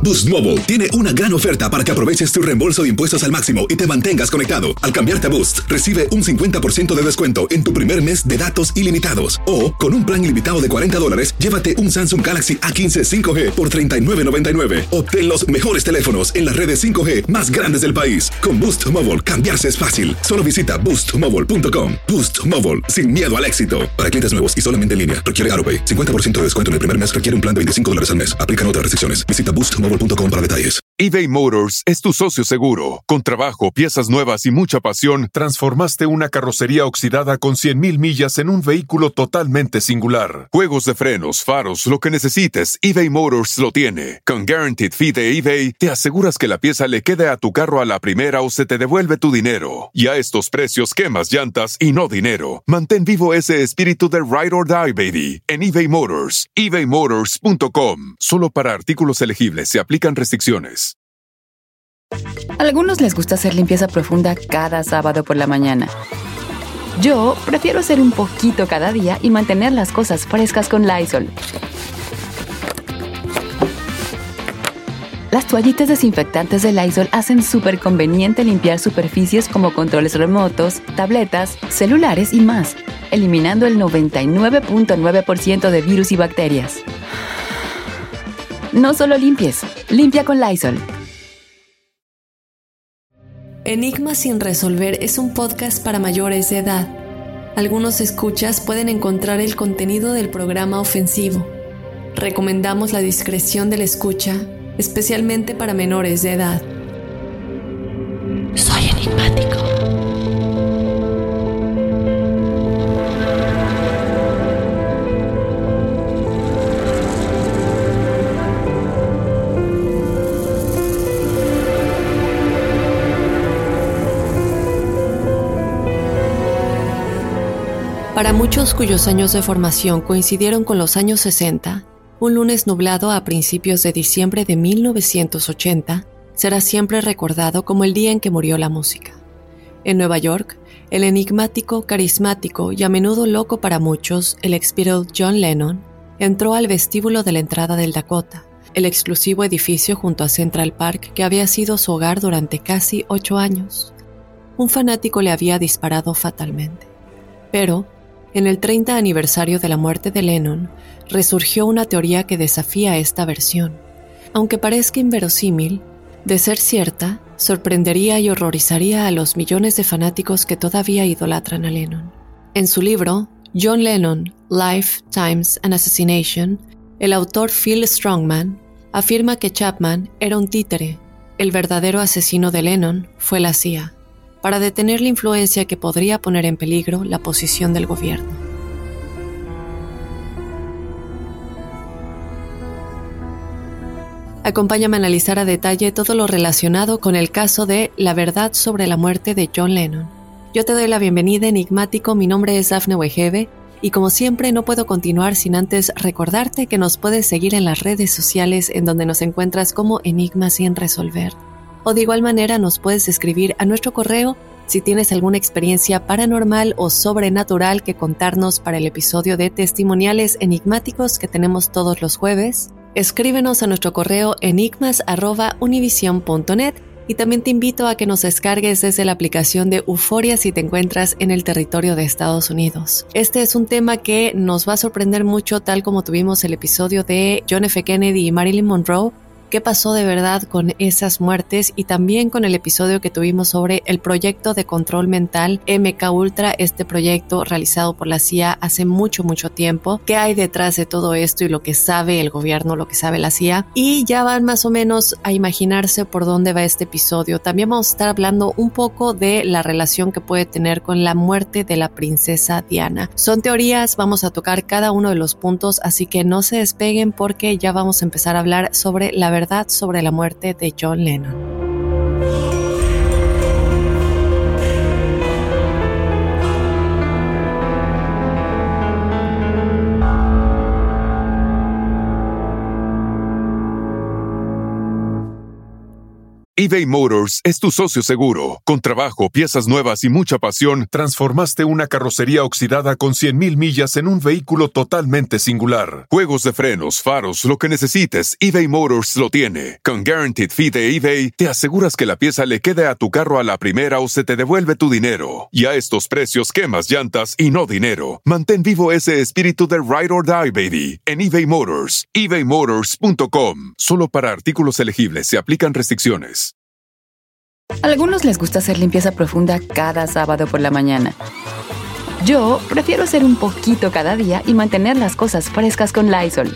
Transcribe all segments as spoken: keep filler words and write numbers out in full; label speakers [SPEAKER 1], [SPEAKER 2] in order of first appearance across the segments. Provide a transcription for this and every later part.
[SPEAKER 1] Boost Mobile tiene una gran oferta para que aproveches tu reembolso de impuestos al máximo y te mantengas conectado. Al cambiarte a Boost, recibe un cincuenta por ciento de descuento en tu primer mes de datos ilimitados. O, con un plan ilimitado de cuarenta dólares, llévate un Samsung Galaxy A quince cinco G por treinta y nueve noventa y nueve. Obtén los mejores teléfonos en las redes cinco G más grandes del país. Con Boost Mobile, cambiarse es fácil. Solo visita boost mobile punto com. Boost Mobile, sin miedo al éxito. Para clientes nuevos y solamente en línea, requiere AutoPay. cincuenta por ciento de descuento en el primer mes requiere un plan de veinticinco dólares al mes. Aplican otras restricciones. Visita boost mobile punto com para detalles.
[SPEAKER 2] eBay Motors es tu socio seguro. Con trabajo, piezas nuevas y mucha pasión, transformaste una carrocería oxidada con cien mil millas en un vehículo totalmente singular. Juegos de frenos, faros, lo que necesites, eBay Motors lo tiene. Con Guaranteed Fee de eBay, te aseguras que la pieza le quede a tu carro a la primera o se te devuelve tu dinero. Y a estos precios, quemas llantas y no dinero. Mantén vivo ese espíritu de Ride or Die, baby, en eBay Motors. ebay motors punto com. Solo para artículos elegibles se aplican restricciones.
[SPEAKER 3] A algunos les gusta hacer limpieza profunda cada sábado por la mañana. Yo prefiero hacer un poquito cada día y mantener las cosas frescas con Lysol. Las toallitas desinfectantes de Lysol hacen súper conveniente limpiar superficies como controles remotos, tabletas, celulares y más, eliminando el noventa y nueve punto nueve por ciento de virus y bacterias. No solo limpies, limpia con Lysol.
[SPEAKER 4] Enigmas sin resolver es un podcast para mayores de edad. Algunos escuchas pueden encontrar el contenido del programa ofensivo. Recomendamos la discreción de la escucha, especialmente para menores de edad. Soy enigmático. Para muchos cuyos años de formación coincidieron con los años sesenta, un lunes nublado a principios de diciembre de mil novecientos ochenta será siempre recordado como el día en que murió la música. En Nueva York, el enigmático, carismático y a menudo loco para muchos, el ex-Beatle John Lennon, entró al vestíbulo de la entrada del Dakota, el exclusivo edificio junto a Central Park que había sido su hogar durante casi ocho años. Un fanático le había disparado fatalmente. Pero, en el treinta aniversario de la muerte de Lennon, resurgió una teoría que desafía esta versión. Aunque parezca inverosímil, de ser cierta, sorprendería y horrorizaría a los millones de fanáticos que todavía idolatran a Lennon. En su libro, John Lennon, Life, Times and Assassination, el autor Phil Strongman afirma que Chapman era un títere. El verdadero asesino de Lennon fue la C I A, para detener la influencia que podría poner en peligro la posición del gobierno. Acompáñame a analizar a detalle todo lo relacionado con el caso de La verdad sobre la muerte de John Lennon. Yo te doy la bienvenida, enigmático, mi nombre es Dafne Wegebe, y como siempre no puedo continuar sin antes recordarte que nos puedes seguir en las redes sociales en donde nos encuentras como Enigmas sin resolver. O de igual manera nos puedes escribir a nuestro correo si tienes alguna experiencia paranormal o sobrenatural que contarnos para el episodio de testimoniales enigmáticos que tenemos todos los jueves. Escríbenos a nuestro correo enigmas arroba univision punto net y también te invito a que nos descargues desde la aplicación de Euforia si te encuentras en el territorio de Estados Unidos. Este es un tema que nos va a sorprender mucho, tal como tuvimos el episodio de John F. Kennedy y Marilyn Monroe. ¿Qué pasó de verdad con esas muertes? Y también con el episodio que tuvimos sobre el proyecto de control mental M K Ultra, este proyecto realizado por la C I A hace mucho, mucho tiempo. ¿Qué hay detrás de todo esto y lo que sabe el gobierno, lo que sabe la C I A? Y ya van más o menos a imaginarse por dónde va este episodio. También vamos a estar hablando un poco de la relación que puede tener con la muerte de la princesa Diana. Son teorías, vamos a tocar cada uno de los puntos, así que no se despeguen porque ya vamos a empezar a hablar sobre la verdad sobre la muerte de John Lennon.
[SPEAKER 2] eBay Motors es tu socio seguro. Con trabajo, piezas nuevas y mucha pasión, transformaste una carrocería oxidada con cien mil millas en un vehículo totalmente singular. Juegos de frenos, faros, lo que necesites, eBay Motors lo tiene. Con Guaranteed Fee de eBay, te aseguras que la pieza le quede a tu carro a la primera o se te devuelve tu dinero. Y a estos precios, quemas llantas y no dinero. Mantén vivo ese espíritu de Ride or Die, baby, en eBay Motors. ebay motors punto com. Solo para artículos elegibles se aplican restricciones.
[SPEAKER 3] A algunos les gusta hacer limpieza profunda cada sábado por la mañana. Yo prefiero hacer un poquito cada día y mantener las cosas frescas con Lysol.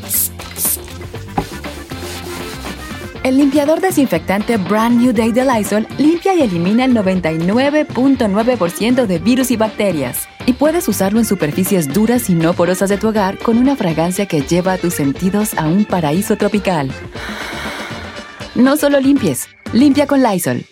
[SPEAKER 3] El limpiador desinfectante Brand New Day de Lysol limpia y elimina el noventa y nueve punto nueve por ciento de virus y bacterias. Y puedes usarlo en superficies duras y no porosas de tu hogar con una fragancia que lleva a tus sentidos a un paraíso tropical. No solo limpies, limpia con Lysol.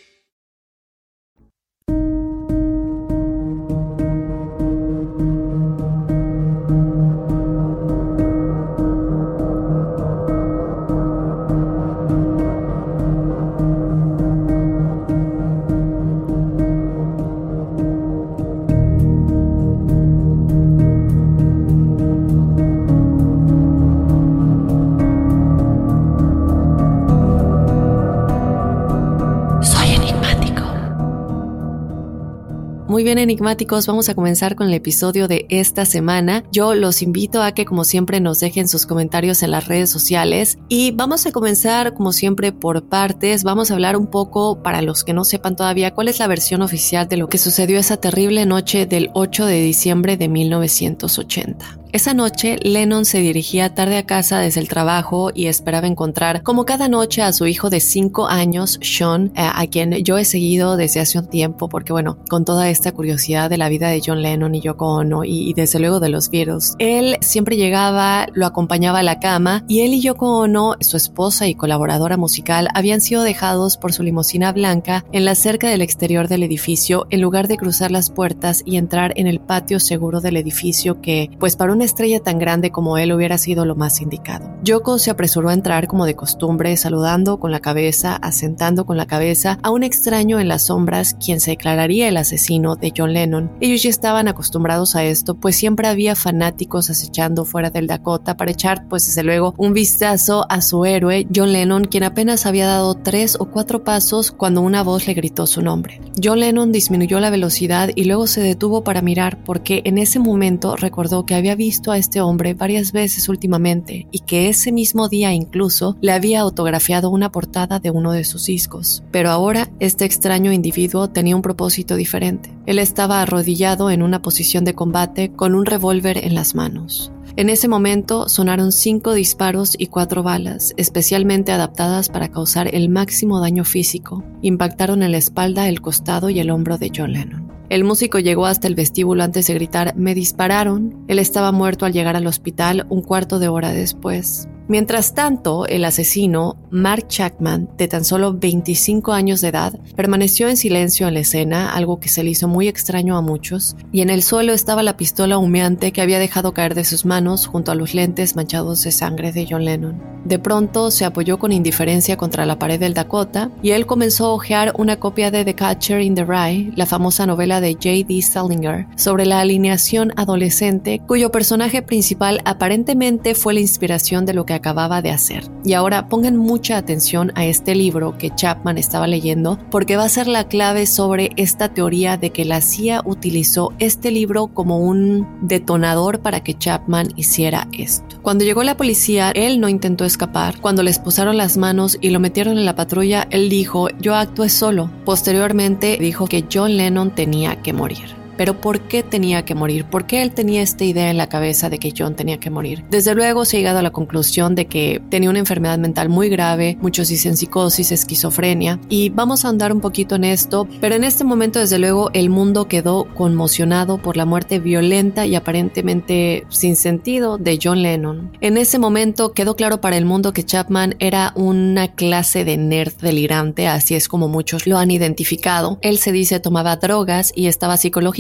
[SPEAKER 4] Muy bien, enigmáticos, vamos a comenzar con el episodio de esta semana. Yo los invito a que, como siempre, nos dejen sus comentarios en las redes sociales y vamos a comenzar, como siempre, por partes. Vamos a hablar un poco, para los que no sepan todavía, cuál es la versión oficial de lo que sucedió esa terrible noche del ocho de diciembre de mil novecientos ochenta. Esa noche, Lennon se dirigía tarde a casa desde el trabajo y esperaba encontrar, como cada noche, a su hijo de cinco años, Sean, a quien yo he seguido desde hace un tiempo, porque bueno, con toda esta curiosidad de la vida de John Lennon y Yoko Ono y, y desde luego de los Beatles. Él siempre llegaba, lo acompañaba a la cama y él y Yoko Ono, su esposa y colaboradora musical, habían sido dejados por su limusina blanca en la cerca del exterior del edificio en lugar de cruzar las puertas y entrar en el patio seguro del edificio que, pues para un una estrella tan grande como él hubiera sido lo más indicado. Yoko se apresuró a entrar como de costumbre, saludando con la cabeza, asentando con la cabeza a un extraño en las sombras, quien se declararía el asesino de John Lennon. Ellos ya estaban acostumbrados a esto, pues siempre había fanáticos acechando fuera del Dakota para echar, pues desde luego, un vistazo a su héroe, John Lennon, quien apenas había dado tres o cuatro pasos cuando una voz le gritó su nombre. John Lennon disminuyó la velocidad y luego se detuvo para mirar, porque en ese momento recordó que había visto visto a este hombre varias veces últimamente y que ese mismo día incluso le había autografiado una portada de uno de sus discos. Pero ahora este extraño individuo tenía un propósito diferente. Él estaba arrodillado en una posición de combate con un revólver en las manos. En ese momento sonaron cinco disparos y cuatro balas, especialmente adaptadas para causar el máximo daño físico. Impactaron en la espalda, el costado y el hombro de John Lennon. El músico llegó hasta el vestíbulo antes de gritar «¡Me dispararon!». Él estaba muerto al llegar al hospital un cuarto de hora después. Mientras tanto, el asesino, Mark Chapman, de tan solo veinticinco años de edad, permaneció en silencio en la escena, algo que se le hizo muy extraño a muchos, y en el suelo estaba la pistola humeante que había dejado caer de sus manos junto a los lentes manchados de sangre de John Lennon. De pronto se apoyó con indiferencia contra la pared del Dakota y él comenzó a hojear una copia de The Catcher in the Rye, la famosa novela de J D Salinger, sobre la alineación adolescente, cuyo personaje principal aparentemente fue la inspiración de lo que acababa de hacer. Y ahora pongan mucha atención a este libro que Chapman estaba leyendo, porque va a ser la clave sobre esta teoría de que la C I A utilizó este libro como un detonador para que Chapman hiciera esto. Cuando llegó la policía, él no intentó escapar. Cuando les posaron las manos y lo metieron en la patrulla, él dijo: «Yo actué solo». Posteriormente dijo que John Lennon tenía que morir. Pero ¿por qué tenía que morir? ¿Por qué él tenía esta idea en la cabeza de que John tenía que morir? Desde luego se ha llegado a la conclusión de que tenía una enfermedad mental muy grave, muchos dicen psicosis, esquizofrenia, y vamos a ahondar un poquito en esto, pero en este momento desde luego el mundo quedó conmocionado por la muerte violenta y aparentemente sin sentido de John Lennon. En ese momento quedó claro para el mundo que Chapman era una clase de nerd delirante, así es como muchos lo han identificado. Él se dice tomaba drogas y estaba psicológicamente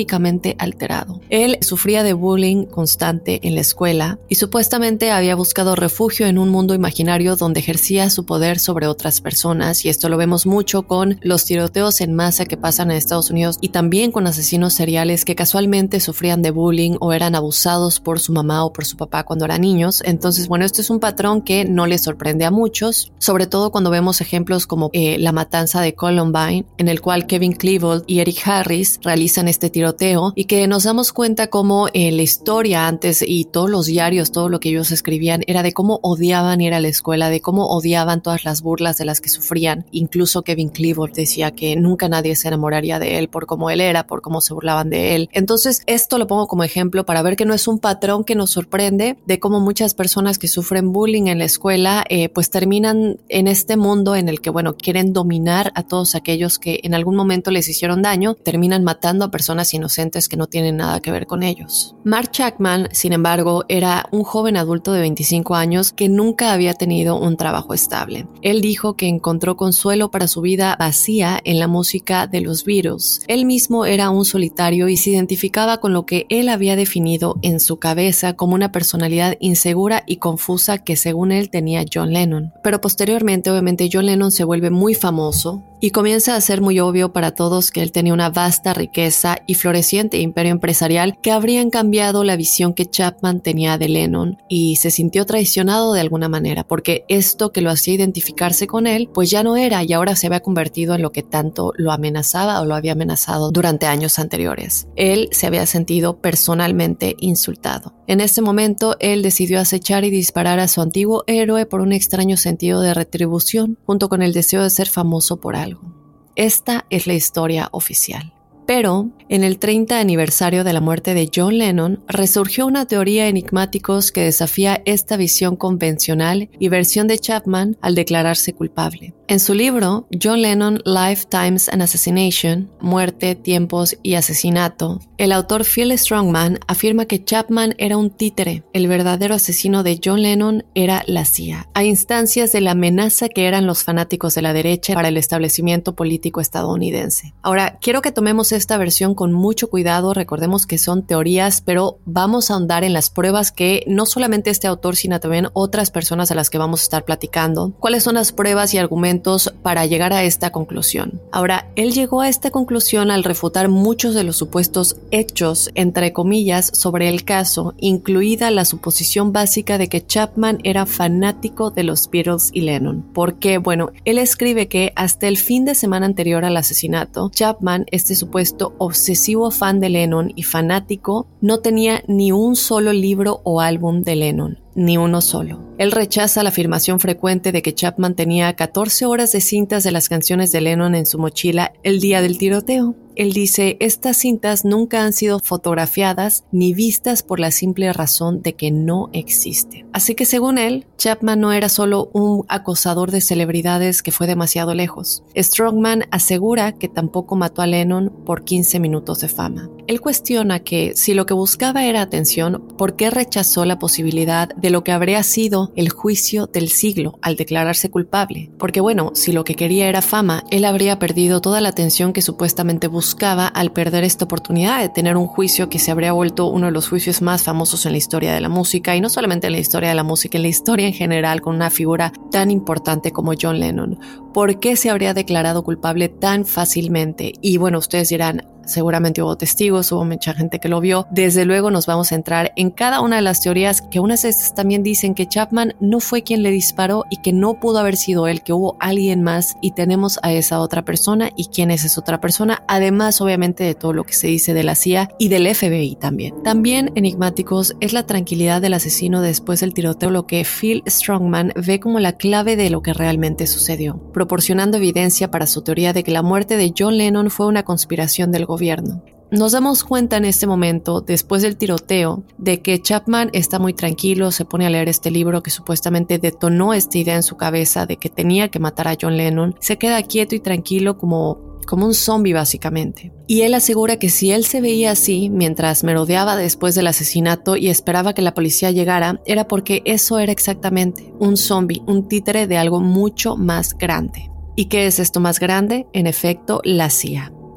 [SPEAKER 4] psicológicamente alterado. Él sufría de bullying constante en la escuela y supuestamente había buscado refugio en un mundo imaginario donde ejercía su poder sobre otras personas, y esto lo vemos mucho con los tiroteos en masa que pasan en Estados Unidos y también con asesinos seriales que casualmente sufrían de bullying o eran abusados por su mamá o por su papá cuando eran niños. Entonces, bueno, este es un patrón que no les sorprende a muchos, sobre todo cuando vemos ejemplos como eh, la matanza de Columbine, en el cual Kevin Klebold y Eric Harris realizan este tiroteo, y que nos damos cuenta cómo eh, la historia antes y todos los diarios, todo lo que ellos escribían era de cómo odiaban ir a la escuela, de cómo odiaban todas las burlas de las que sufrían. Incluso Kevin Klebold decía que nunca nadie se enamoraría de él por cómo él era, por cómo se burlaban de él. Entonces, esto lo pongo como ejemplo para ver que no es un patrón que nos sorprende, de cómo muchas personas que sufren bullying en la escuela eh, pues terminan en este mundo en el que, bueno, quieren dominar a todos aquellos que en algún momento les hicieron daño, terminan matando a personas inocentes que no tienen nada que ver con ellos. Mark Chapman, sin embargo, era un joven adulto de veinticinco años que nunca había tenido un trabajo estable. Él dijo que encontró consuelo para su vida vacía en la música de los Beatles. Él mismo era un solitario y se identificaba con lo que él había definido en su cabeza como una personalidad insegura y confusa que según él tenía John Lennon. Pero posteriormente, obviamente, John Lennon se vuelve muy famoso y comienza a ser muy obvio para todos que él tenía una vasta riqueza y floreciente imperio empresarial que habrían cambiado la visión que Chapman tenía de Lennon, y se sintió traicionado de alguna manera porque esto que lo hacía identificarse con él pues ya no era, y ahora se había convertido en lo que tanto lo amenazaba o lo había amenazado durante años anteriores. Él se había sentido personalmente insultado. En este momento él decidió acechar y disparar a su antiguo héroe por un extraño sentido de retribución, junto con el deseo de ser famoso por algo. Esta es la historia oficial. Pero, en el treinta aniversario de la muerte de John Lennon, resurgió una teoría enigmáticos que desafía esta visión convencional y versión de Chapman al declararse culpable. En su libro, John Lennon, Life, Times and Assassination, Muerte, Tiempos y Asesinato, el autor Phil Strongman afirma que Chapman era un títere. El verdadero asesino de John Lennon era la C I A, a instancias de la amenaza que eran los fanáticos de la derecha para el establecimiento político estadounidense. Ahora, quiero que tomemos esta versión con mucho cuidado. Recordemos que son teorías, pero vamos a ahondar en las pruebas que no solamente este autor, sino también otras personas a las que vamos a estar platicando. ¿Cuáles son las pruebas y argumentos para llegar a esta conclusión? Ahora, él llegó a esta conclusión al refutar muchos de los supuestos hechos, entre comillas, sobre el caso, incluida la suposición básica de que Chapman era fanático de los Beatles y Lennon. ¿Por qué? Bueno, él escribe que hasta el fin de semana anterior al asesinato, Chapman, este supuesto obsesivo fan de Lennon y fanático, no tenía ni un solo libro o álbum de Lennon. Ni uno solo. Él rechaza la afirmación frecuente de que Chapman tenía catorce horas de cintas de las canciones de Lennon en su mochila el día del tiroteo. Él dice, estas cintas nunca han sido fotografiadas ni vistas por la simple razón de que no existen. Así que según él, Chapman no era solo un acosador de celebridades que fue demasiado lejos. Strongman asegura que tampoco mató a Lennon por quince minutos de fama. Él cuestiona que si lo que buscaba era atención, ¿por qué rechazó la posibilidad de lo que habría sido el juicio del siglo al declararse culpable? Porque bueno, si lo que quería era fama, él habría perdido toda la atención que supuestamente buscaba al perder esta oportunidad de tener un juicio que se habría vuelto uno de los juicios más famosos en la historia de la música, y no solamente en la historia de la música, en la historia en general, con una figura tan importante como John Lennon. ¿Por qué se habría declarado culpable tan fácilmente? Y bueno, ustedes dirán, seguramente hubo testigos, hubo mucha gente que lo vio. Desde luego nos vamos a entrar en cada una de las teorías, que unas de estas también dicen que Chapman no fue quien le disparó y que no pudo haber sido él, que hubo alguien más, y tenemos a esa otra persona. ¿Y quién es esa otra persona? Además, obviamente, de todo lo que se dice de la C I A y del F B I también. También enigmáticos es la tranquilidad del asesino después del tiroteo, lo que Phil Strongman ve como la clave de lo que realmente sucedió, proporcionando evidencia para su teoría de que la muerte de John Lennon fue una conspiración del gobierno. Nos damos cuenta en este momento, después del tiroteo, de que Chapman está muy tranquilo, se pone a leer este libro que supuestamente detonó esta idea en su cabeza de que tenía que matar a John Lennon. Se queda quieto y tranquilo como... como un zombie básicamente. Y él asegura que si él se veía así mientras merodeaba después del asesinato y esperaba que la policía llegara, era porque eso era exactamente un zombie, un títere de algo mucho más grande. ¿Y qué es esto más grande? En efecto, la C I A.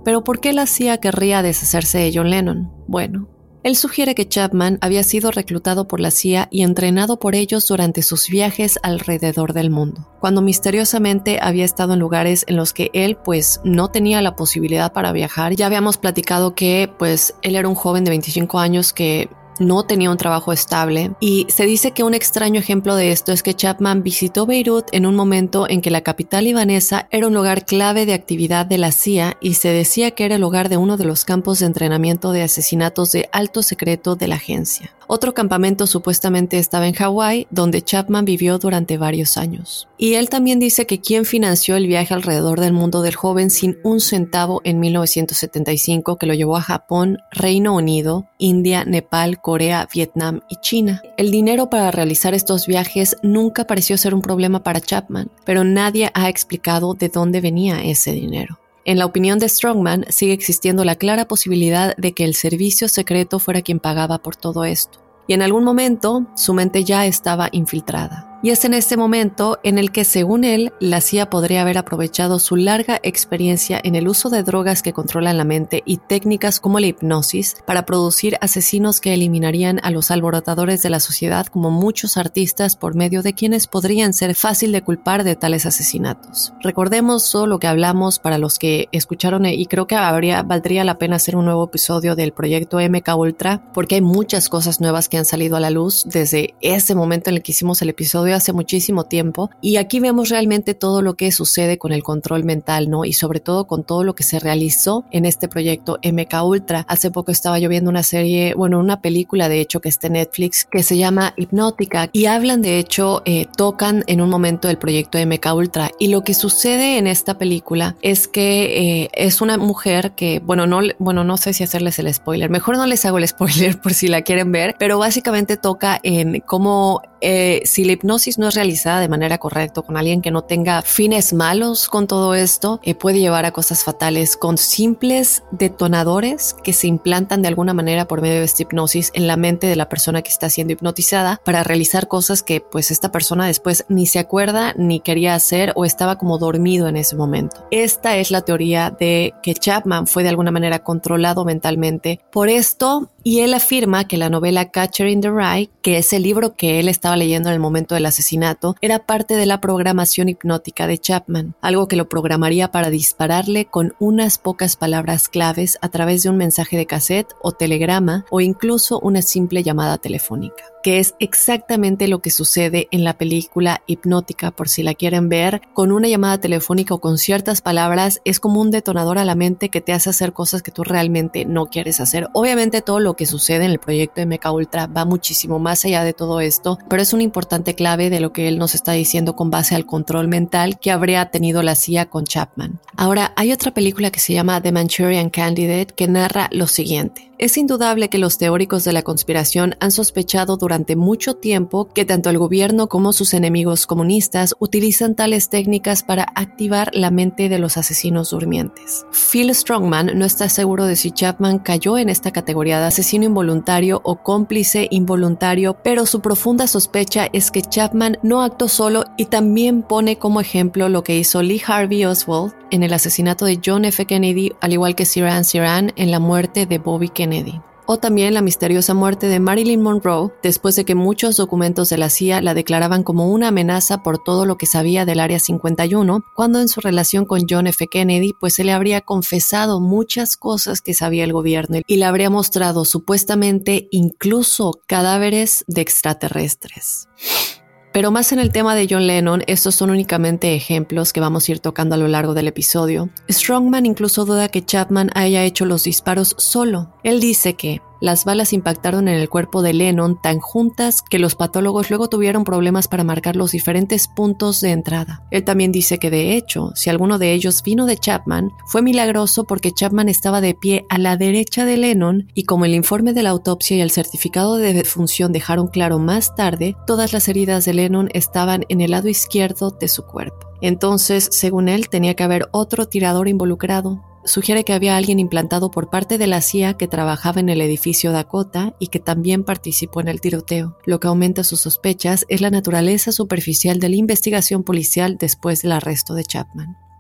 [SPEAKER 4] Pero ¿por qué la C I A querría deshacerse de John Lennon? Bueno, él sugiere que Chapman había sido reclutado por la C I A y entrenado por ellos durante sus viajes alrededor del mundo, cuando misteriosamente había estado en lugares en los que él pues no tenía la posibilidad para viajar. Ya habíamos platicado que pues él era un joven de veinticinco años que no tenía un trabajo estable, y se dice que un extraño ejemplo de esto es que Chapman visitó Beirut en un momento en que la capital libanesa era un lugar clave de actividad de la C I A y se decía que era el hogar de uno de los campos de entrenamiento de asesinatos de alto secreto de la agencia. Otro campamento supuestamente estaba en Hawái, donde Chapman vivió durante varios años. Y él también dice que quien financió el viaje alrededor del mundo del joven sin un centavo en mil novecientos setenta y cinco, que lo llevó a Japón, Reino Unido, India, Nepal, Corea, Vietnam y China. El dinero para realizar estos viajes nunca pareció ser un problema para Chapman, pero nadie ha explicado de dónde venía ese dinero. En la opinión de Strongman, sigue existiendo la clara posibilidad de que el servicio secreto fuera quien pagaba por todo esto. Y en algún momento, su mente ya estaba infiltrada. Y es en este momento en el que, según él, la C I A podría haber aprovechado su larga experiencia en el uso de drogas que controlan la mente y técnicas como la hipnosis para producir asesinos que eliminarían a los alborotadores de la sociedad, como muchos artistas por medio de quienes podrían ser fácil de culpar de tales asesinatos. Recordemos solo lo que hablamos para los que escucharon, y creo que habría, valdría la pena hacer un nuevo episodio del proyecto M K Ultra, porque hay muchas cosas nuevas que han salido a la luz desde ese momento en el que hicimos el episodio hace muchísimo tiempo, y aquí vemos realmente todo lo que sucede con el control mental, ¿no? Y sobre todo con todo lo que se realizó en este proyecto M K Ultra. Hace poco estaba yo viendo una serie, bueno, una película de hecho que está en Netflix, que se llama Hipnótica, y hablan de hecho, eh, tocan en un momento el proyecto M K Ultra, y lo que sucede en esta película es que eh, es una mujer que, bueno, no, bueno, no sé si hacerles el spoiler, mejor no les hago el spoiler por si la quieren ver, pero básicamente toca en cómo eh, si la hipnosis no es realizada de manera correcta, con alguien que no tenga fines malos con todo esto, eh, puede llevar a cosas fatales, con simples detonadores que se implantan de alguna manera por medio de esta hipnosis en la mente de la persona que está siendo hipnotizada para realizar cosas que pues esta persona después ni se acuerda ni quería hacer, o estaba como dormido en ese momento. Esta es la teoría de que Chapman fue de alguna manera controlado mentalmente por esto, y él afirma que la novela Catcher in the Rye, que es el libro que él estaba leyendo en el momento del asesinato, era parte de la programación hipnótica de Chapman, algo que lo programaría para dispararle con unas pocas palabras claves a través de un mensaje de cassette o telegrama, o incluso una simple llamada telefónica, que es exactamente lo que sucede en la película Hipnótica, por si la quieren ver. Con una llamada telefónica o con ciertas palabras es como un detonador a la mente que te hace hacer cosas que tú realmente no quieres hacer. Obviamente todo lo que sucede en el proyecto M K Ultra va muchísimo más allá de todo esto, pero es una importante clave de lo que él nos está diciendo con base al control mental que habría tenido la C I A con Chapman. Ahora, hay otra película que se llama The Manchurian Candidate que narra lo siguiente. Es indudable que los teóricos de la conspiración han sospechado durante mucho tiempo que tanto el gobierno como sus enemigos comunistas utilizan tales técnicas para activar la mente de los asesinos durmientes. Phil Strongman no está seguro de si Chapman cayó en esta categoría de asesino involuntario o cómplice involuntario, pero su profunda sospecha es que Chapman no actuó solo, y también pone como ejemplo lo que hizo Lee Harvey Oswald en el asesinato de John F. Kennedy, al igual que Sirhan Sirhan en la muerte de Bobby Kennedy. O también la misteriosa muerte de Marilyn Monroe, después de que muchos documentos de la C I A la declaraban como una amenaza por todo lo que sabía del Área cincuenta y uno, cuando en su relación con John F. Kennedy, pues se le habría confesado muchas cosas que sabía el gobierno y le habría mostrado supuestamente incluso cadáveres de extraterrestres. Pero más en el tema de John Lennon, estos son únicamente ejemplos que vamos a ir tocando a lo largo del episodio. Strongman incluso duda que Chapman haya hecho los disparos solo. Él dice que las balas impactaron en el cuerpo de Lennon tan juntas que los patólogos luego tuvieron problemas para marcar los diferentes puntos de entrada. Él también dice que de hecho, si alguno de ellos vino de Chapman, fue milagroso porque Chapman estaba de pie a la derecha de Lennon, y como el informe de la autopsia y el certificado de defunción dejaron claro más tarde, todas las heridas de Lennon estaban en el lado izquierdo de su cuerpo. Entonces, según él, tenía que haber otro tirador involucrado. Sugiere que había alguien implantado por parte de la C I A que trabajaba en el edificio Dakota y que también participó en el tiroteo. Lo que aumenta sus sospechas es la naturaleza superficial de la investigación policial después del arresto de Chapman.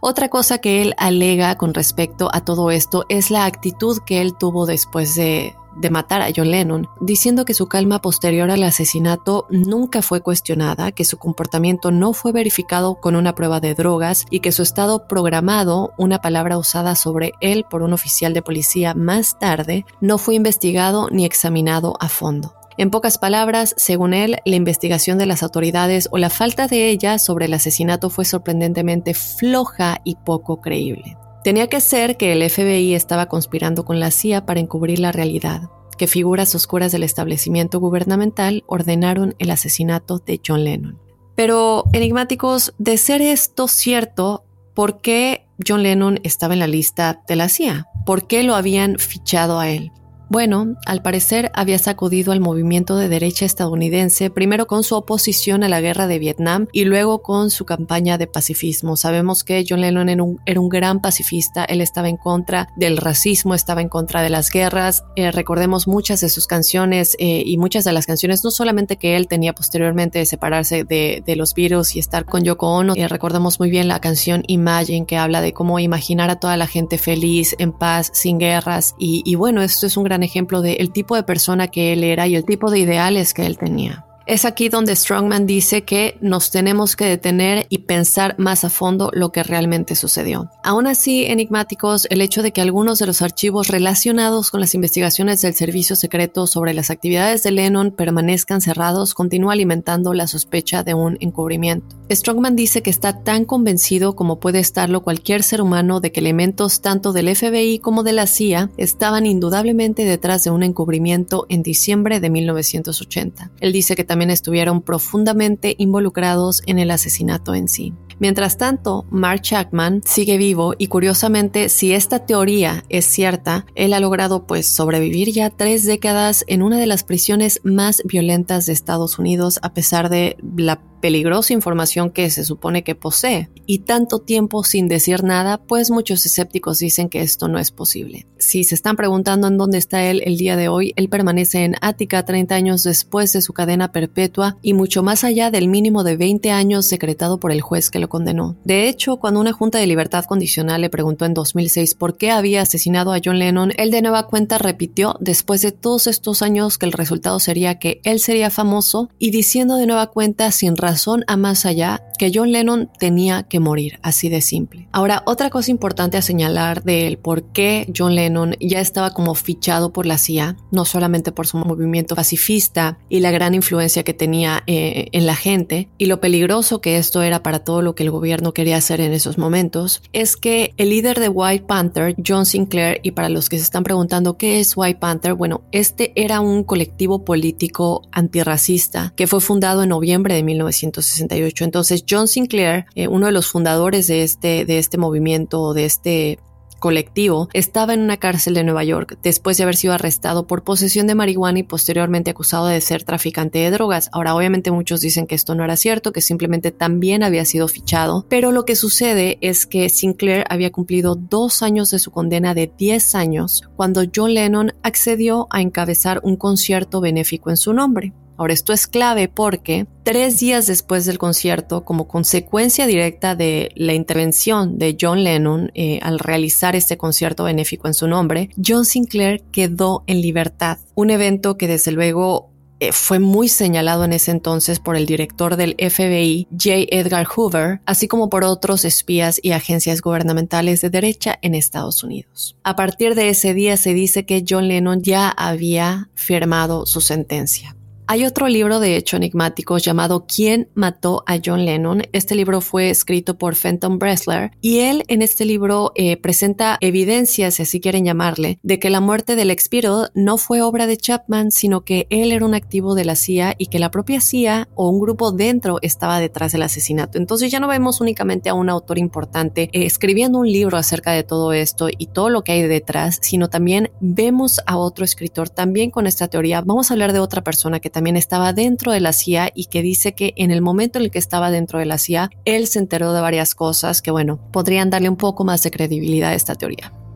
[SPEAKER 4] Otra cosa que él alega con respecto a todo esto es la actitud que él tuvo después de, de matar a John Lennon, diciendo que su calma posterior al asesinato nunca fue cuestionada, que su comportamiento no fue verificado con una prueba de drogas y que su estado programado, una palabra usada sobre él por un oficial de policía más tarde, no fue investigado ni examinado a fondo. En pocas palabras, según él, la investigación de las autoridades o la falta de ellas sobre el asesinato fue sorprendentemente floja y poco creíble. Tenía que ser que el F B I estaba conspirando con la C I A para encubrir la realidad, que figuras oscuras del establecimiento gubernamental ordenaron el asesinato de John Lennon. Pero, enigmáticos, de ser esto cierto, ¿por qué John Lennon estaba en la lista de la C I A? ¿Por qué lo habían fichado a él? Bueno, al parecer había sacudido al movimiento de derecha estadounidense, primero con su oposición a la guerra de Vietnam y luego con su campaña de pacifismo. Sabemos que John Lennon era un, era un gran pacifista, él estaba en contra del racismo, estaba en contra de las guerras. Eh, recordemos muchas de sus canciones eh, y muchas de las canciones, no solamente que él tenía posteriormente de separarse de, de los Beatles y estar con Yoko Ono. Eh, recordamos muy bien la canción Imagine, que habla de cómo imaginar a toda la gente feliz, en paz, sin guerras. Y, y bueno, esto es un gran ejemplo del tipo de persona que él era y el tipo de ideales que él tenía. Es aquí donde Strongman dice que nos tenemos que detener y pensar más a fondo lo que realmente sucedió. Aún así, enigmáticos, el hecho de que algunos de los archivos relacionados con las investigaciones del servicio secreto sobre las actividades de Lennon permanezcan cerrados continúa alimentando la sospecha de un encubrimiento. Strongman dice que está tan convencido como puede estarlo cualquier ser humano de que elementos tanto del F B I como de la C I A estaban indudablemente detrás de un encubrimiento en diciembre de mil novecientos ochenta. Él dice que también estuvieron profundamente involucrados en el asesinato en sí. Mientras tanto, Mark Chapman sigue vivo y curiosamente, si esta teoría es cierta, él ha logrado pues sobrevivir ya tres décadas en una de las prisiones más violentas de Estados Unidos a pesar de la peligrosa información que se supone que posee, y tanto tiempo sin decir nada, pues muchos escépticos dicen que esto no es posible. Si se están preguntando en dónde está él el día de hoy, él permanece en Ática treinta años después de su cadena perpetua y mucho más allá del mínimo de veinte años decretado por el juez que lo condenó. De hecho, cuando una junta de libertad condicional le preguntó en dos mil seis por qué había asesinado a John Lennon, él de nueva cuenta repitió después de todos estos años que el resultado sería que él sería famoso y diciendo de nueva cuenta sin razón razón a más allá que John Lennon tenía que morir, así de simple. Ahora, otra cosa importante a señalar del por qué John Lennon ya estaba como fichado por la C I A, no solamente por su movimiento pacifista y la gran influencia que tenía eh, en la gente y lo peligroso que esto era para todo lo que el gobierno quería hacer en esos momentos, es que el líder de White Panther, John Sinclair, y para los que se están preguntando qué es White Panther, bueno, este era un colectivo político antirracista que fue fundado en noviembre de mil novecientos sesenta y ocho. Entonces John Sinclair, eh, uno de los fundadores de este, de este movimiento, de este colectivo, estaba en una cárcel de Nueva York después de haber sido arrestado por posesión de marihuana y posteriormente acusado de ser traficante de drogas. Ahora, obviamente muchos dicen que esto no era cierto, que simplemente también había sido fichado, pero lo que sucede es que Sinclair había cumplido dos años de su condena de diez años cuando John Lennon accedió a encabezar un concierto benéfico en su nombre. Ahora, esto es clave porque tres días después del concierto, como consecuencia directa de la intervención de John Lennon eh, al realizar este concierto benéfico en su nombre, John Sinclair quedó en libertad. Un evento que desde luego eh, fue muy señalado en ese entonces por el director del F B I, J. Edgar Hoover, así como por otros espías y agencias gubernamentales de derecha en Estados Unidos. A partir de ese día se dice que John Lennon ya había firmado su sentencia. Hay otro libro de hecho enigmático llamado ¿Quién mató a John Lennon? Este libro fue escrito por Fenton Bressler y él en este libro eh, presenta evidencias, si así quieren llamarle, de que la muerte del ex Beatle no fue obra de Chapman, sino que él era un activo de la C I A y que la propia C I A o un grupo dentro estaba detrás del asesinato. Entonces ya no vemos únicamente a un autor importante eh, escribiendo un libro acerca de todo esto y todo lo que hay detrás, sino también vemos a otro escritor también con esta teoría. Vamos a hablar de otra persona que también estaba dentro de la C I A y que dice que en el momento en el que estaba dentro de la C I A, él se enteró de varias cosas que, bueno, podrían darle un poco más de credibilidad a esta teoría.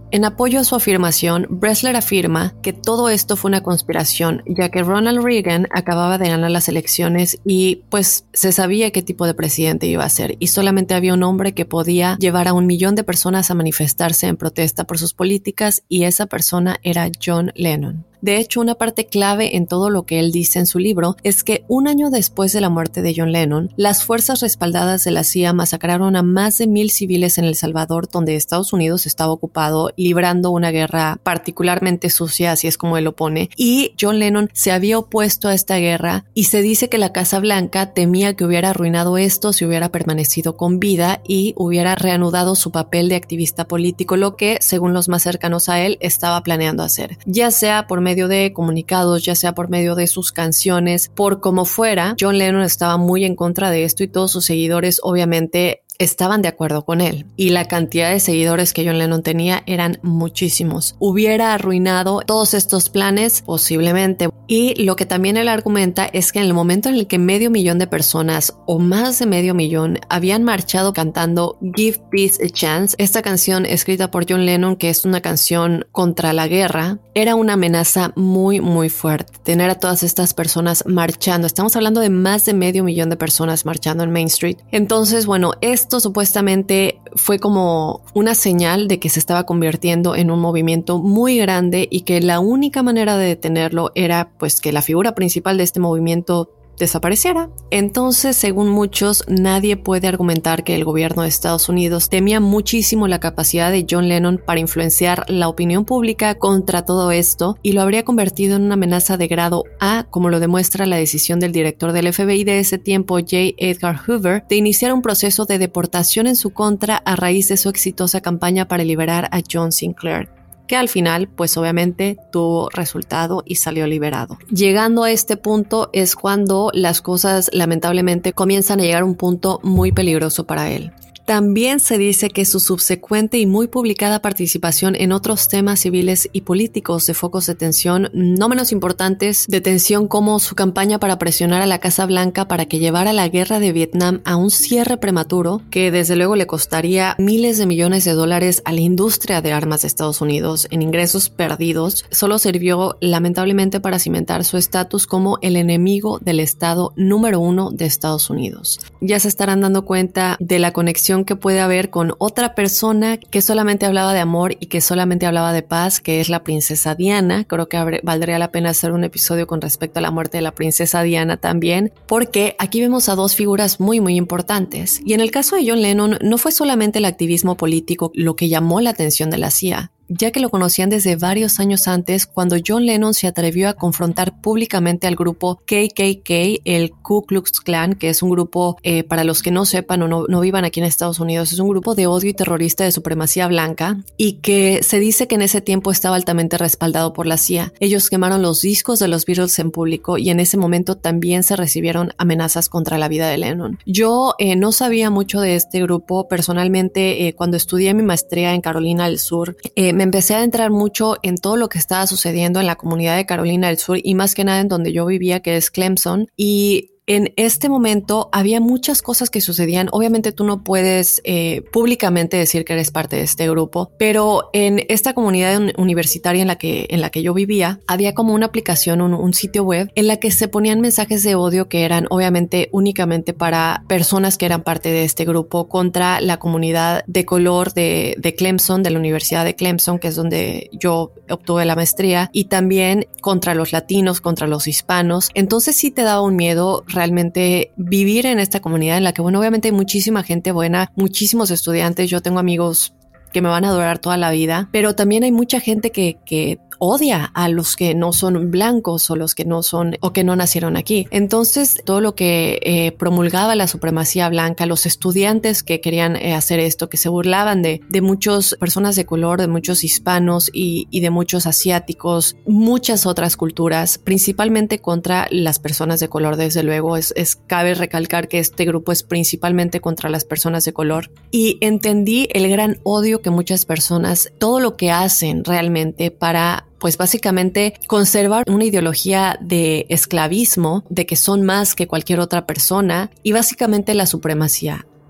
[SPEAKER 4] En apoyo a su afirmación, Bressler afirma que todo esto fue una conspiración, ya que Ronald Reagan acababa de ganar las elecciones y pues se sabía qué tipo de presidente iba a ser, y solamente había un hombre que podía llevar a un millón de personas a manifestarse en protesta por sus políticas, y esa persona era John Lennon. De hecho, una parte clave en todo lo que él dice en su libro es que un año después de la muerte de John Lennon, las fuerzas respaldadas de la C I A masacraron a más de mil civiles en El Salvador, donde Estados Unidos estaba ocupado, librando una guerra particularmente sucia, así es como él lo pone, y John Lennon se había opuesto a esta guerra, y se dice que la Casa Blanca temía que hubiera arruinado esto si hubiera permanecido con vida y hubiera reanudado su papel de activista político, lo que, según los más cercanos a él, estaba planeando hacer, ya sea por medio de comunicados, ya sea por medio de sus canciones, por como fuera. John Lennon estaba muy en contra de esto y todos sus seguidores obviamente estaban de acuerdo con él, y la cantidad de seguidores que John Lennon tenía eran muchísimos. Hubiera arruinado todos estos planes posiblemente, y lo que también él argumenta es que en el momento en el que medio millón de personas o más de medio millón habían marchado cantando Give Peace a Chance, esta canción escrita por John Lennon, que es una canción contra la guerra, era una amenaza muy muy fuerte. Tener a todas estas personas marchando, estamos hablando de más de medio millón de personas marchando en Main Street. Entonces, bueno, esto Esto supuestamente fue como una señal de que se estaba convirtiendo en un movimiento muy grande y que la única manera de detenerlo era pues que la figura principal de este movimiento desapareciera. Entonces, según muchos, nadie puede argumentar que el gobierno de Estados Unidos temía muchísimo la capacidad de John Lennon para influenciar la opinión pública contra todo esto, y lo habría convertido en una amenaza de grado A, como lo demuestra la decisión del director del F B I de ese tiempo, J. Edgar Hoover, de iniciar un proceso de deportación en su contra a raíz de su exitosa campaña para liberar a John Sinclair, que al final, pues obviamente tuvo resultado y salió liberado. Llegando a este punto es cuando las cosas lamentablemente comienzan a llegar a un punto muy peligroso para él. También se dice que su subsecuente y muy publicada participación en otros temas civiles y políticos de focos de tensión, no menos importantes de tensión, como su campaña para presionar a la Casa Blanca para que llevara la guerra de Vietnam a un cierre prematuro, que desde luego le costaría miles de millones de dólares a la industria de armas de Estados Unidos en ingresos perdidos, solo sirvió lamentablemente para cimentar su estatus como el enemigo del Estado número uno de Estados Unidos. Ya se estarán dando cuenta de la conexión que puede haber con otra persona que solamente hablaba de amor y que solamente hablaba de paz, que es la princesa Diana. Creo que habré, valdría la pena hacer un episodio con respecto a la muerte de la princesa Diana también, porque aquí vemos a dos figuras muy muy importantes. Y en el caso de John Lennon, no fue solamente el activismo político lo que llamó la atención de la C I A, ya que lo conocían desde varios años antes, cuando John Lennon se atrevió a confrontar públicamente al grupo K K K, el Ku Klux Klan, que es un grupo, eh, para los que no sepan o no, no vivan aquí en Estados Unidos, es un grupo de odio y terrorista de supremacía blanca, y que se dice que en ese tiempo estaba altamente respaldado por la C I A. Ellos quemaron los discos de los Beatles en público, y en ese momento también se recibieron amenazas contra la vida de Lennon. Yo eh, no sabía mucho de este grupo. Personalmente, eh, cuando estudié mi maestría en Carolina del Sur, eh, me empecé a entrar mucho en todo lo que estaba sucediendo en la comunidad de Carolina del Sur, y más que nada en donde yo vivía, que es Clemson, y en este momento había muchas cosas que sucedían. Obviamente tú no puedes eh, públicamente decir que eres parte de este grupo, pero en esta comunidad universitaria en la que, en la que yo vivía, había como una aplicación, un, un sitio web en la que se ponían mensajes de odio que eran obviamente únicamente para personas que eran parte de este grupo, contra la comunidad de color de, de Clemson, de la Universidad de Clemson, que es donde yo obtuve la maestría, y también contra los latinos, contra los hispanos. Entonces sí te daba un miedo realmente vivir en esta comunidad en la que, bueno, obviamente hay muchísima gente buena, muchísimos estudiantes. Yo tengo amigos que me van a adorar toda la vida, pero también hay mucha gente que, que odia a los que no son blancos o los que no son o que no nacieron aquí. Entonces, todo lo que eh, promulgaba la supremacía blanca, los estudiantes que querían eh, hacer esto, que se burlaban de, de muchas personas de color, de muchos hispanos y, y de muchos asiáticos, muchas otras culturas, principalmente contra las personas de color. Desde luego, es, es cabe recalcar que este grupo es principalmente contra las personas de color, y entendí el gran odio que muchas personas, todo lo que hacen realmente para, pues básicamente, conservar una ideología de esclavismo, de que son más que cualquier otra persona, y básicamente la supremacía.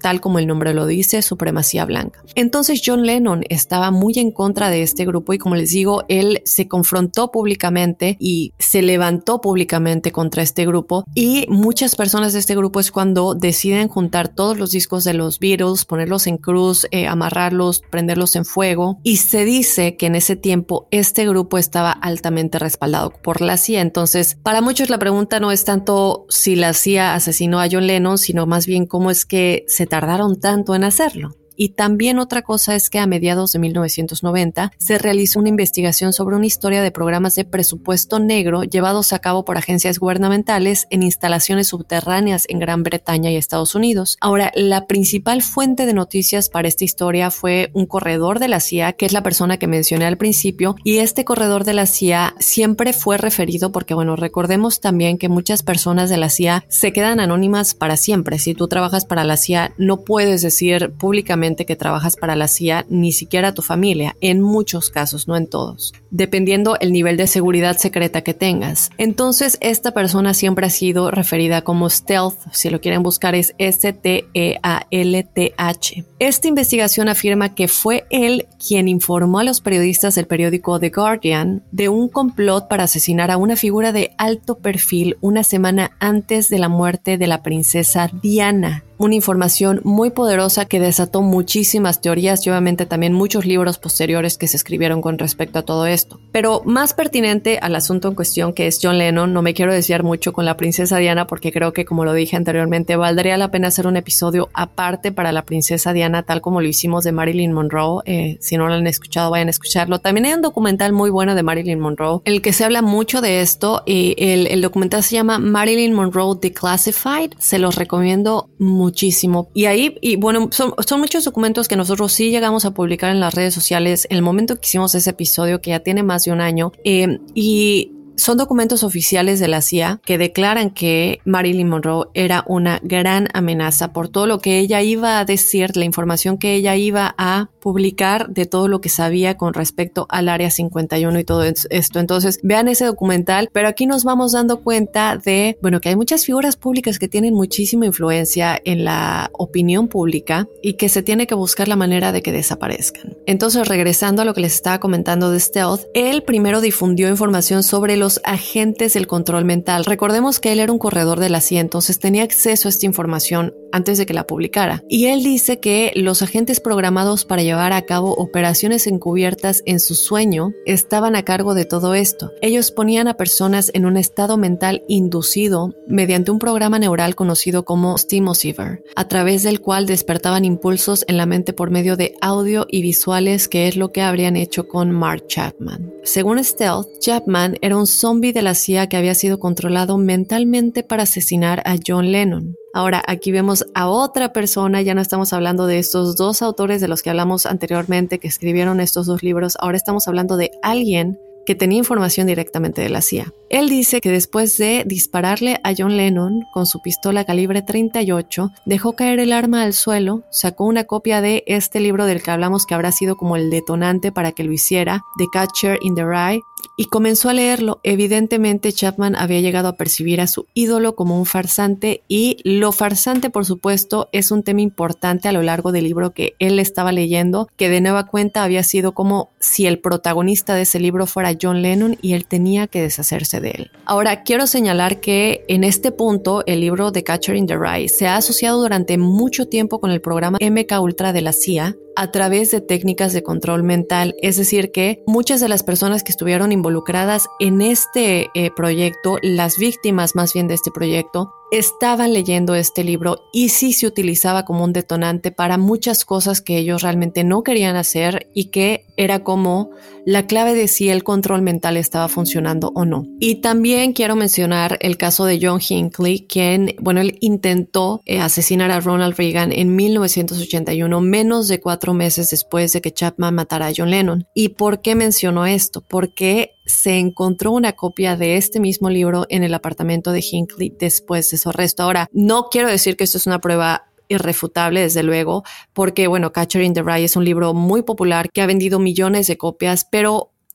[SPEAKER 4] tal como el nombre lo dice, supremacía blanca. Entonces John Lennon estaba muy en contra de este grupo y, como les digo, él se confrontó públicamente y se levantó públicamente contra este grupo, y muchas personas de este grupo es cuando deciden juntar todos los discos de los Beatles, ponerlos en cruz, eh, amarrarlos, prenderlos en fuego, y se dice que en ese tiempo este grupo estaba altamente respaldado por la C I A. Entonces, para muchos la pregunta no es tanto si la C I A asesinó a John Lennon, sino más bien cómo es que se tardaron tanto en hacerlo. Y también otra cosa es que a mediados de mil novecientos noventa se realizó una investigación sobre una historia de programas de presupuesto negro llevados a cabo por agencias gubernamentales en instalaciones subterráneas en Gran Bretaña y Estados Unidos. Ahora, la principal fuente de noticias para esta historia fue un corredor de la C I A, que es la persona que mencioné al principio, y este corredor de la C I A siempre fue referido porque, bueno, recordemos también que muchas personas de la C I A se quedan anónimas para siempre. Si tú trabajas para la C I A, no puedes decir públicamente que trabajas para la C I A, ni siquiera a tu familia, en muchos casos, no en todos, dependiendo el nivel de seguridad secreta que tengas. Entonces, esta persona siempre ha sido referida como Stealth, si lo quieren buscar es S T E A L T H. Esta investigación afirma que fue él quien informó a los periodistas del periódico The Guardian de un complot para asesinar a una figura de alto perfil una semana antes de la muerte de la princesa Diana. Una información muy poderosa que desató muchísimas teorías y obviamente también muchos libros posteriores que se escribieron con respecto a todo esto. Pero más pertinente al asunto en cuestión, que es John Lennon, no me quiero desviar mucho con la princesa Diana porque creo que, como lo dije anteriormente, valdría la pena hacer un episodio aparte para la princesa Diana, tal como lo hicimos de Marilyn Monroe. Eh, si no lo han escuchado, vayan a escucharlo. También hay un documental muy bueno de Marilyn Monroe, en el que se habla mucho de esto, y el, el documental se llama Marilyn Monroe Declassified. Se los recomiendo mucho. Muchísimo. Y ahí, y bueno, son, son muchos documentos que nosotros sí llegamos a publicar en las redes sociales en el momento que hicimos ese episodio, que ya tiene más de un año. Eh, y son documentos oficiales de la C I A que declaran que Marilyn Monroe era una gran amenaza por todo lo que ella iba a decir, la información que ella iba a publicar de todo lo que sabía con respecto al Área cincuenta y uno y todo esto. Entonces, vean ese documental, pero aquí nos vamos dando cuenta de, bueno, que hay muchas figuras públicas que tienen muchísima influencia en la opinión pública y que se tiene que buscar la manera de que desaparezcan. Entonces, regresando a lo que les estaba comentando de Stealth, él primero difundió información sobre los agentes del control mental. Recordemos que él era un corredor de la C I A, entonces tenía acceso a esta información antes de que la publicara. Y él dice que los agentes programados para llevar a cabo operaciones encubiertas en su sueño estaban a cargo de todo esto. Ellos ponían a personas en un estado mental inducido mediante un programa neural conocido como Stimulsiver, a través del cual despertaban impulsos en la mente por medio de audio y visuales, que es lo que habrían hecho con Mark Chapman. Según Stealth, Chapman era un zombie de la C I A que había sido controlado mentalmente para asesinar a John Lennon. Ahora, aquí vemos a otra persona, ya no estamos hablando de estos dos autores de los que hablamos anteriormente que escribieron estos dos libros, ahora estamos hablando de alguien que tenía información directamente de la C I A. Él dice que después de dispararle a John Lennon con su pistola calibre treinta y ocho, dejó caer el arma al suelo, sacó una copia de este libro del que hablamos que habrá sido como el detonante para que lo hiciera, The Catcher in the Rye, y comenzó a leerlo. Evidentemente, Chapman había llegado a percibir a su ídolo como un farsante, y lo farsante, por supuesto, es un tema importante a lo largo del libro que él estaba leyendo, que de nueva cuenta había sido como si el protagonista de ese libro fuera John Lennon y él tenía que deshacerse de él. Ahora, quiero señalar que en este punto el libro The Catcher in the Rye se ha asociado durante mucho tiempo con el programa M K Ultra de la C I A a través de técnicas de control mental, es decir que muchas de las personas que estuvieron involucradas en este eh, proyecto, las víctimas más bien de este proyecto, estaban leyendo este libro y sí se utilizaba como un detonante para muchas cosas que ellos realmente no querían hacer y que era como la clave de si el control mental estaba funcionando o no. Y también quiero mencionar el caso de John Hinckley, quien, bueno, él intentó eh, asesinar a Ronald Reagan en mil novecientos ochenta y uno, menos de cuatro meses después de que Chapman matara a John Lennon. ¿Y por qué menciono esto? Porque se encontró una copia de este mismo libro en el apartamento de Hinckley después de su arresto. Ahora, no quiero decir que esto es una prueba irrefutable, desde luego, porque, bueno, Catcher in the Rye es un libro muy popular que ha vendido millones de copias, pero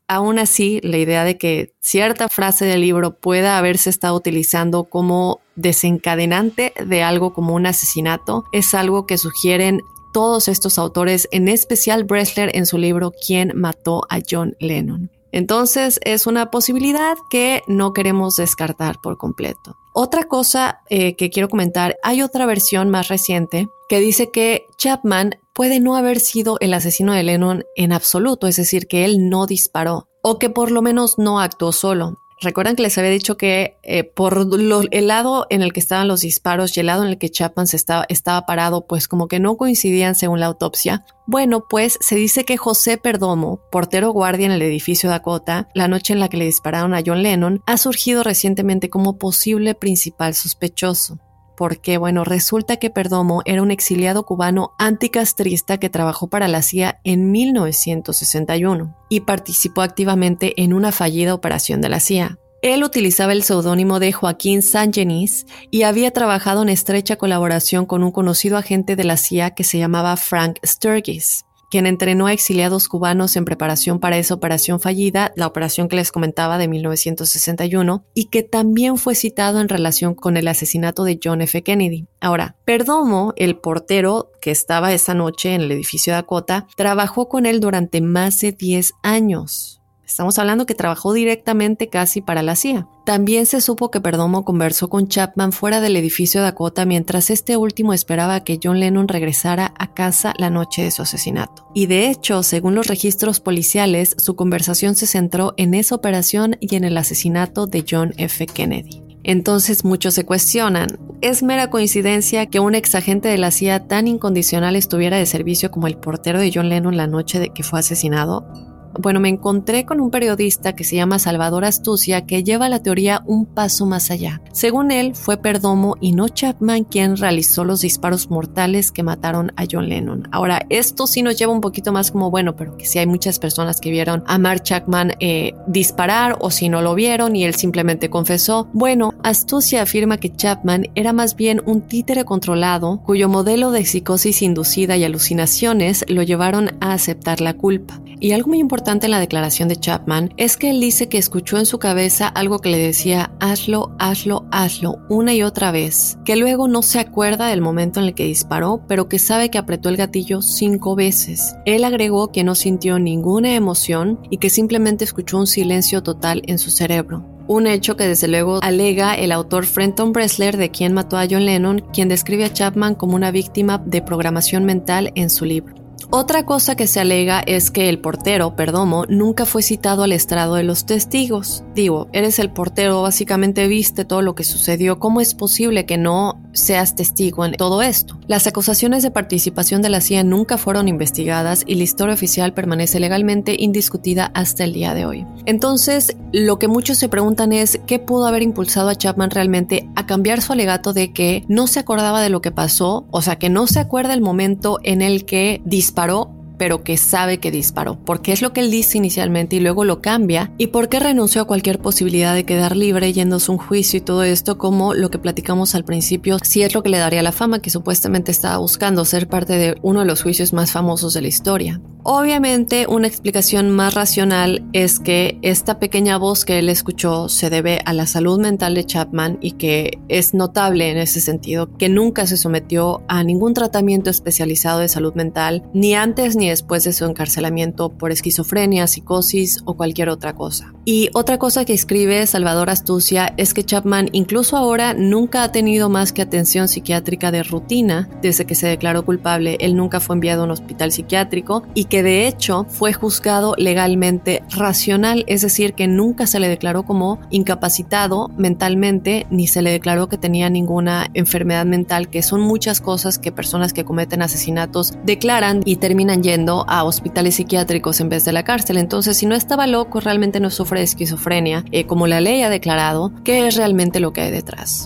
[SPEAKER 4] aún así, la idea de que cierta frase del libro pueda haberse estado utilizando como desencadenante de algo como un asesinato es algo que sugieren todos estos autores, en especial Bressler en su libro ¿Quién mató a John Lennon? Entonces es una posibilidad que no queremos descartar por completo. Otra cosa eh, que quiero comentar, hay otra versión más reciente que dice que Chapman puede no haber sido el asesino de Lennon en absoluto, es decir, que él no disparó o que por lo menos no actuó solo. Recuerdan que les había dicho que eh, por lo, el lado en el que estaban los disparos y el lado en el que Chapman se estaba, estaba parado, pues como que no coincidían según la autopsia. Bueno, pues se dice que José Perdomo, portero guardia en el edificio Dakota, la noche en la que le dispararon a John Lennon, ha surgido recientemente como posible principal sospechoso. Porque, bueno, resulta que Perdomo era un exiliado cubano anticastrista que trabajó para la C I A en mil novecientos sesenta y uno y participó activamente en una fallida operación de la C I A. Él utilizaba el seudónimo de Joaquín Sangenis y había trabajado en estrecha colaboración con un conocido agente de la C I A que se llamaba Frank Sturgis, quien entrenó a exiliados cubanos en preparación para esa operación fallida, la operación que les comentaba de mil novecientos sesenta y uno, y que también fue citado en relación con el asesinato de John F. Kennedy. Ahora, Perdomo, el portero que estaba esa noche en el edificio Dakota, trabajó con él durante más de diez años. Estamos hablando que trabajó directamente casi para la C I A. También se supo que Perdomo conversó con Chapman fuera del edificio Dakota mientras este último esperaba que John Lennon regresara a casa la noche de su asesinato. Y de hecho, según los registros policiales, su conversación se centró en esa operación y en el asesinato de John F. Kennedy. Entonces muchos se cuestionan, ¿es mera coincidencia que un exagente de la C I A tan incondicional estuviera de servicio como el portero de John Lennon la noche de que fue asesinado? Bueno, me encontré con un periodista que se llama Salvador Astucia que lleva la teoría un paso más allá. Según él, fue Perdomo y no Chapman quien realizó los disparos mortales que mataron a John Lennon. Ahora, esto sí nos lleva un poquito más como, bueno, pero que sí hay muchas personas que vieron a Mark Chapman eh, disparar o si no lo vieron y él simplemente confesó. Bueno, Astucia afirma que Chapman era más bien un títere controlado cuyo modelo de psicosis inducida y alucinaciones lo llevaron a aceptar la culpa. Y algo muy importante en la declaración de Chapman es que él dice que escuchó en su cabeza algo que le decía hazlo, hazlo, hazlo una y otra vez, que luego no se acuerda del momento en el que disparó, pero que sabe que apretó el gatillo cinco veces. Él agregó que no sintió ninguna emoción y que simplemente escuchó un silencio total en su cerebro. Un hecho que desde luego alega el autor Fenton Bressler de Quién mató a John Lennon, quien describe a Chapman como una víctima de programación mental en su libro. Otra cosa que se alega es que el portero, Perdomo, nunca fue citado al estrado de los testigos. Digo, eres el portero, básicamente viste todo lo que sucedió. ¿Cómo es posible que no seas testigo en todo esto? Las acusaciones de participación de la C I A nunca fueron investigadas y la historia oficial permanece legalmente indiscutida hasta el día de hoy. Entonces, lo que muchos se preguntan es ¿qué pudo haber impulsado a Chapman realmente a cambiar su alegato de que no se acordaba de lo que pasó? O sea, que no se acuerda el momento en el que disparó, pero que sabe que disparó, porque es lo que él dice inicialmente y luego lo cambia, y por qué renunció a cualquier posibilidad de quedar libre yéndose a un juicio y todo esto, como lo que platicamos al principio, si es lo que le daría la fama que supuestamente estaba buscando, ser parte de uno de los juicios más famosos de la historia. Obviamente, una explicación más racional es que esta pequeña voz que él escuchó se debe a la salud mental de Chapman y que es notable en ese sentido, que nunca se sometió a ningún tratamiento especializado de salud mental, ni antes ni después de su encarcelamiento por esquizofrenia, psicosis o cualquier otra cosa. Y otra cosa que escribe Salvador Astucia es que Chapman incluso ahora nunca ha tenido más que atención psiquiátrica de rutina desde que se declaró culpable. Él nunca fue enviado a un hospital psiquiátrico y que de hecho fue juzgado legalmente racional, es decir, que nunca se le declaró como incapacitado mentalmente ni se le declaró que tenía ninguna enfermedad mental, que son muchas cosas que personas que cometen asesinatos declaran y terminan yendo a hospitales psiquiátricos en vez de la cárcel. Entonces, si no estaba loco, realmente no sufre de esquizofrenia, eh, como la ley ha declarado, ¿qué es realmente lo que hay detrás?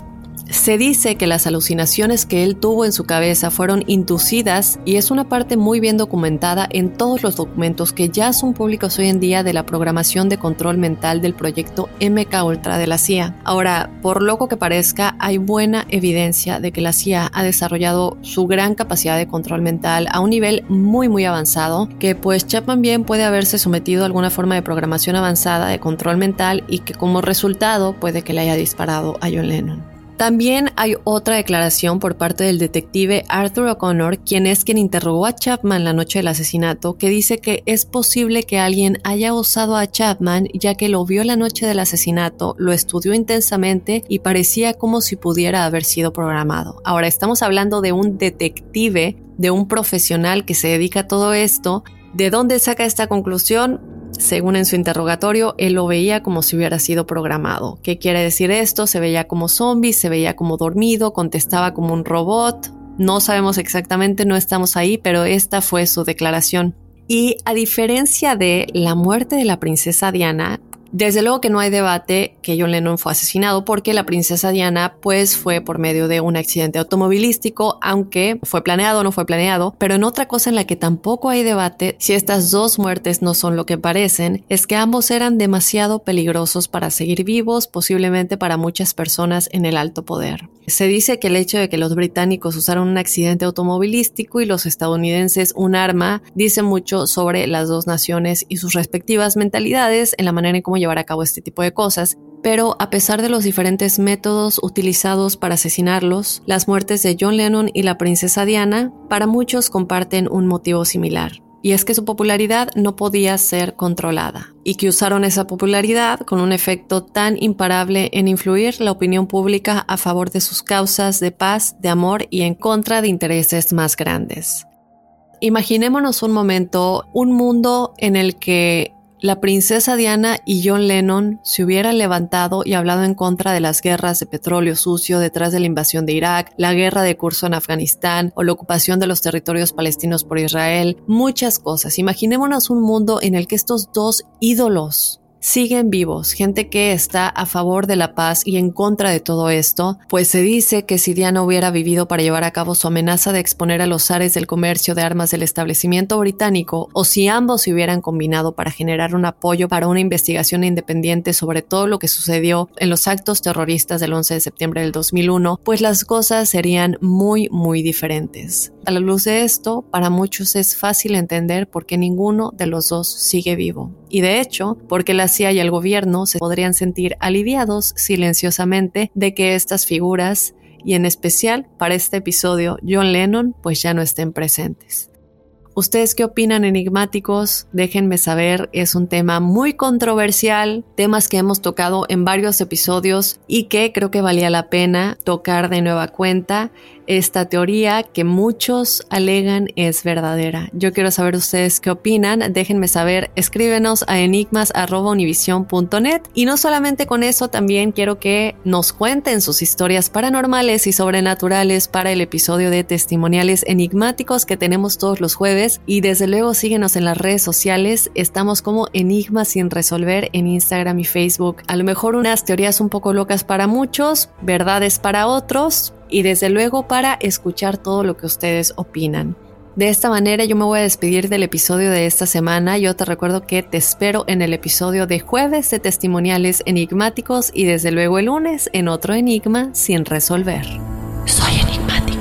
[SPEAKER 4] Se dice que las alucinaciones que él tuvo en su cabeza fueron inducidas y es una parte muy bien documentada en todos los documentos que ya son públicos hoy en día de la programación de control mental del proyecto M K Ultra de la C I A. Ahora, por loco que parezca, hay buena evidencia de que la C I A ha desarrollado su gran capacidad de control mental a un nivel muy muy avanzado, que pues Chapman bien puede haberse sometido a alguna forma de programación avanzada de control mental y que como resultado puede que le haya disparado a John Lennon. También hay otra declaración por parte del detective Arthur O'Connor, quien es quien interrogó a Chapman la noche del asesinato, que dice que es posible que alguien haya usado a Chapman ya que lo vio la noche del asesinato, lo estudió intensamente y parecía como si pudiera haber sido programado. Ahora, estamos hablando de un detective, de un profesional que se dedica a todo esto. ¿De dónde saca esta conclusión? Según en su interrogatorio, él lo veía como si hubiera sido programado. ¿Qué quiere decir esto? Se veía como zombie, se veía como dormido, contestaba como un robot. No sabemos exactamente, no estamos ahí, pero esta fue su declaración. Y a diferencia de la muerte de la princesa Diana, desde luego que no hay debate que John Lennon fue asesinado porque la princesa Diana pues fue por medio de un accidente automovilístico, aunque fue planeado o no fue planeado, pero en otra cosa en la que tampoco hay debate si estas dos muertes no son lo que parecen, es que ambos eran demasiado peligrosos para seguir vivos, posiblemente para muchas personas en el alto poder. Se dice que el hecho de que los británicos usaron un accidente automovilístico y los estadounidenses un arma dice mucho sobre las dos naciones y sus respectivas mentalidades en la manera en cómo llevar a cabo este tipo de cosas. Pero a pesar de los diferentes métodos utilizados para asesinarlos, las muertes de John Lennon y la princesa Diana para muchos comparten un motivo similar. Y es que su popularidad no podía ser controlada y que usaron esa popularidad con un efecto tan imparable en influir la opinión pública a favor de sus causas de paz, de amor y en contra de intereses más grandes. Imaginémonos un momento, un mundo en el que la princesa Diana y John Lennon se hubieran levantado y hablado en contra de las guerras de petróleo sucio detrás de la invasión de Irak, la guerra de curso en Afganistán o la ocupación de los territorios palestinos por Israel, muchas cosas. Imaginémonos un mundo en el que estos dos ídolos siguen vivos, gente que está a favor de la paz y en contra de todo esto, pues se dice que si Diana hubiera vivido para llevar a cabo su amenaza de exponer a los zares del comercio de armas del establecimiento británico, o si ambos se hubieran combinado para generar un apoyo para una investigación independiente sobre todo lo que sucedió en los actos terroristas del once de septiembre del dos mil uno, pues las cosas serían muy muy diferentes. A la luz de esto, para muchos es fácil entender por qué ninguno de los dos sigue vivo. Y de hecho, porque la C I A y el gobierno se podrían sentir aliviados silenciosamente de que estas figuras, y en especial para este episodio John Lennon, pues ya no estén presentes. ¿Ustedes qué opinan, enigmáticos? Déjenme saber, es un tema muy controversial, temas que hemos tocado en varios episodios y que creo que valía la pena tocar de nueva cuenta. Esta teoría que muchos alegan es verdadera. Yo quiero saber ustedes qué opinan, déjenme saber, escríbenos a enigmas arroba univision punto net y no solamente con eso, también quiero que nos cuenten sus historias paranormales y sobrenaturales para el episodio de testimoniales enigmáticos que tenemos todos los jueves y desde luego síguenos en las redes sociales, estamos como Enigmas sin resolver en Instagram y Facebook. A lo mejor unas teorías un poco locas para muchos, verdades para otros, y desde luego para escuchar todo lo que ustedes opinan. De esta manera yo me voy a despedir del episodio de esta semana. Yo te recuerdo que te espero en el episodio de jueves de testimoniales enigmáticos y desde luego el lunes en otro enigma sin resolver. Soy enigmático.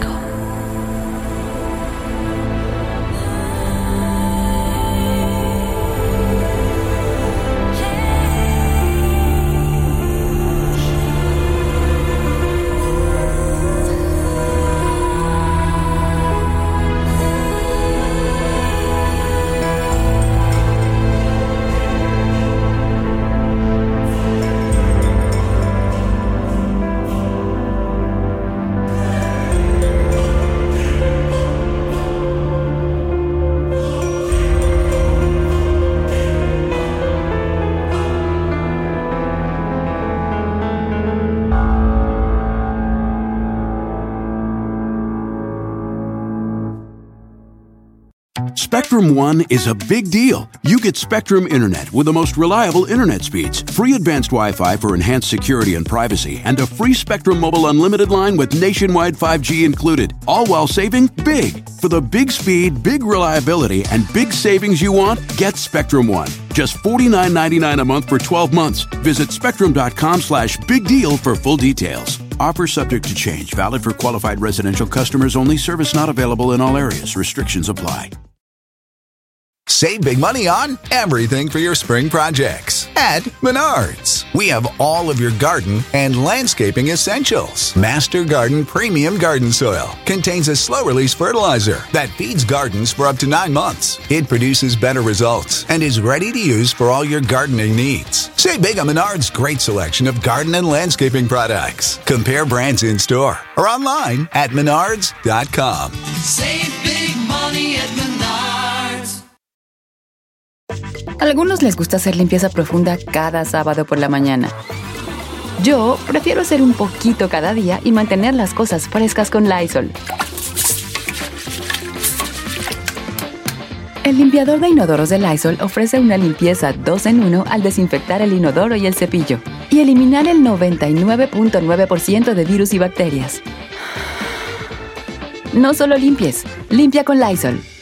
[SPEAKER 5] Spectrum One is a big deal. You get Spectrum Internet with the most reliable internet speeds, free advanced Wi-Fi for enhanced security and privacy, and a free Spectrum Mobile Unlimited line with nationwide five G included, all while saving big. For the big speed, big reliability, and big savings you want, get Spectrum One. Just forty-nine ninety-nine a month for twelve months. Visit spectrum.com slash big deal for full details. Offer subject to change. Valid for qualified residential customers only. Service not available in all areas. Restrictions apply.
[SPEAKER 6] Save big money on everything for your spring projects at Menards. We have all of your garden and landscaping essentials. Master Garden Premium Garden Soil contains a slow-release fertilizer that feeds gardens for up to nine months. It produces better results and is ready to use for all your gardening needs. Save big on Menards' great selection of garden and landscaping products. Compare brands in store or online at menards dot com.
[SPEAKER 7] Save big money at Menards.
[SPEAKER 3] A algunos les gusta hacer limpieza profunda cada sábado por la mañana. Yo prefiero hacer un poquito cada día y mantener las cosas frescas con Lysol. El limpiador de inodoros de Lysol ofrece una limpieza dos en uno al desinfectar el inodoro y el cepillo y eliminar el noventa y nueve punto nueve por ciento de virus y bacterias. No solo limpies, limpia con Lysol.